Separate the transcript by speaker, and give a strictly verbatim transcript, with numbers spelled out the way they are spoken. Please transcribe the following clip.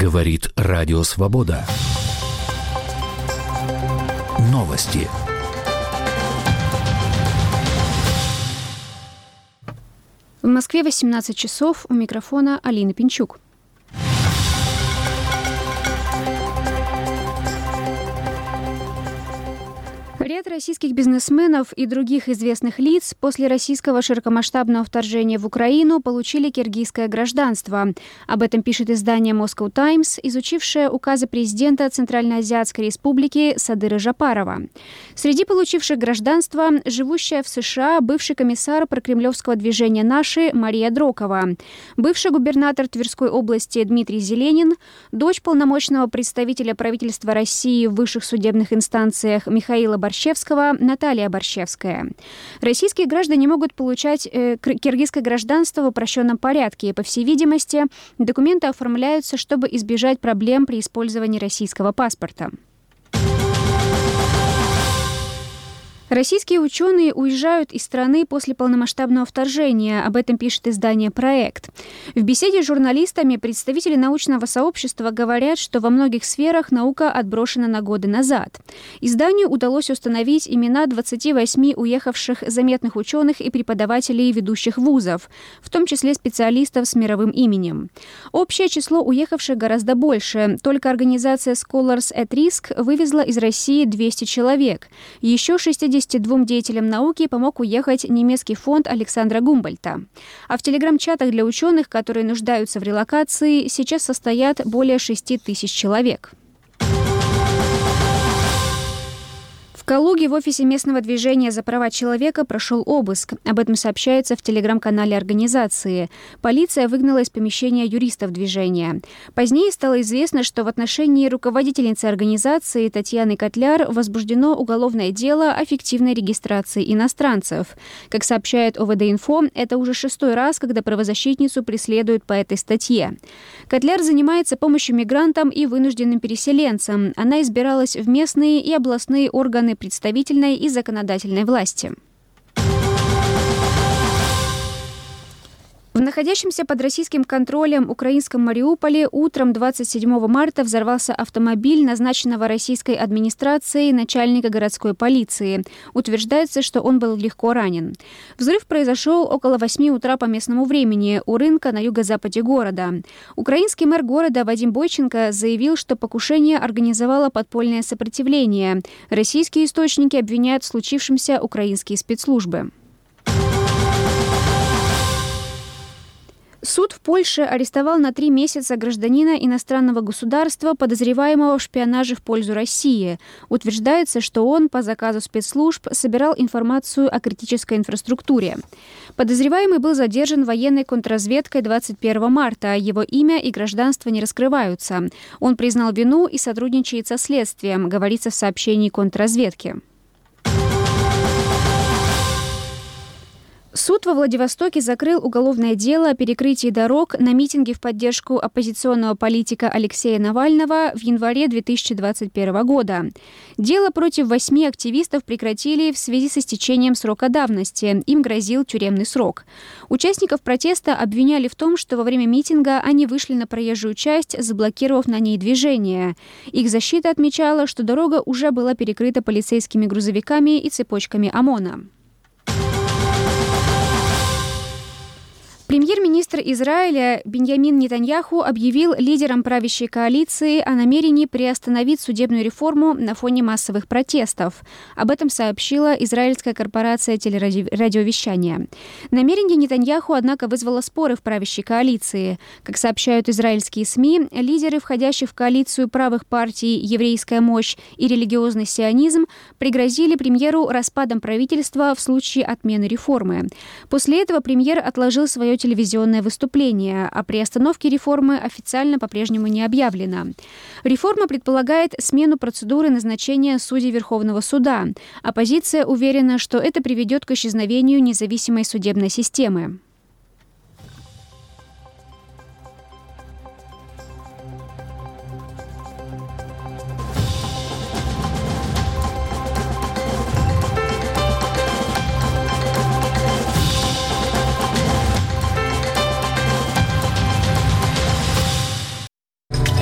Speaker 1: Говорит Радио Свобода. Новости.
Speaker 2: В Москве восемнадцать часов. У микрофона Алина Пинчук. Ряд российских бизнесменов и других известных лиц после российского широкомасштабного вторжения в Украину получили киргизское гражданство. Об этом пишет издание Moscow Times, изучившее указы президента Центральноазиатской республики Садыры Жапарова. Среди получивших гражданство живущая в США бывший комиссар прокремлевского движения «Наши» Мария Дрокова, бывший губернатор Тверской области Дмитрий Зеленин, дочь полномочного представителя правительства России в высших судебных инстанциях Михаила Борщевского, Наталья Борщевская. Российские граждане могут получать э, киргизское гражданство в упрощенном порядке. По всей видимости, документы оформляются, чтобы избежать проблем при использовании российского паспорта. Российские ученые уезжают из страны после полномасштабного вторжения. Об этом пишет издание «Проект». В беседе с журналистами представители научного сообщества говорят, что во многих сферах наука отброшена на годы назад. Изданию удалось установить имена двадцати восьми уехавших заметных ученых и преподавателей ведущих вузов, в том числе специалистов с мировым именем. Общее число уехавших гораздо больше. Только организация Scholars at Risk вывезла из России двести человек. Еще шестьдесят двум деятелям науки помог уехать немецкий фонд Александра Гумбольдта. А в телеграм-чатах для ученых, которые нуждаются в релокации, сейчас состоят более шести тысяч человек. В Калуге в офисе местного движения за права человека прошел обыск. Об этом сообщается в телеграм-канале организации. Полиция выгнала из помещения юристов движения. Позднее стало известно, что в отношении руководительницы организации Татьяны Котляр возбуждено уголовное дело о фиктивной регистрации иностранцев. Как сообщает ОВД-инфо, это уже шестой раз, когда правозащитницу преследуют по этой статье. Котляр занимается помощью мигрантам и вынужденным переселенцам. Она избиралась в местные и областные органы представительной и законодательной власти. В находящемся под российским контролем украинском Мариуполе утром двадцать седьмого марта взорвался автомобиль назначенного российской администрацией начальника городской полиции. Утверждается, что он был легко ранен. Взрыв произошел около восьми утра по местному времени у рынка на юго-западе города. Украинский мэр города Вадим Бойченко заявил, что покушение организовало подпольное сопротивление. Российские источники обвиняют в случившемся украинские спецслужбы. Суд в Польше арестовал на три месяца гражданина иностранного государства, подозреваемого в шпионаже в пользу России. Утверждается, что он по заказу спецслужб собирал информацию о критической инфраструктуре. Подозреваемый был задержан военной контрразведкой двадцать первого марта. Его имя и гражданство не раскрываются. Он признал вину и сотрудничает со следствием, говорится в сообщении контрразведки. Суд во Владивостоке закрыл уголовное дело о перекрытии дорог на митинге в поддержку оппозиционного политика Алексея Навального в январе две тысячи двадцать первого года. Дело против восьми активистов прекратили в связи с истечением срока давности. Им грозил тюремный срок. Участников протеста обвиняли в том, что во время митинга они вышли на проезжую часть, заблокировав на ней движение. Их защита отмечала, что дорога уже была перекрыта полицейскими грузовиками и цепочками ОМОНа. Премьер-министр Израиля Биньямин Нетаньяху объявил лидерам правящей коалиции о намерении приостановить судебную реформу на фоне массовых протестов. Об этом сообщила израильская корпорация телерадиовещания. Намерение Нетаньяху, однако, вызвало споры в правящей коалиции. Как сообщают израильские СМИ, лидеры, входящих в коалицию правых партий «Еврейская мощь» и «Религиозный сионизм», пригрозили премьеру распадом правительства в случае отмены реформы. После этого премьер отложил свое телевизионное выступление, а приостановке реформы официально по-прежнему не объявлено. Реформа предполагает смену процедуры назначения судей Верховного суда. Оппозиция уверена, что это приведет к исчезновению независимой судебной системы.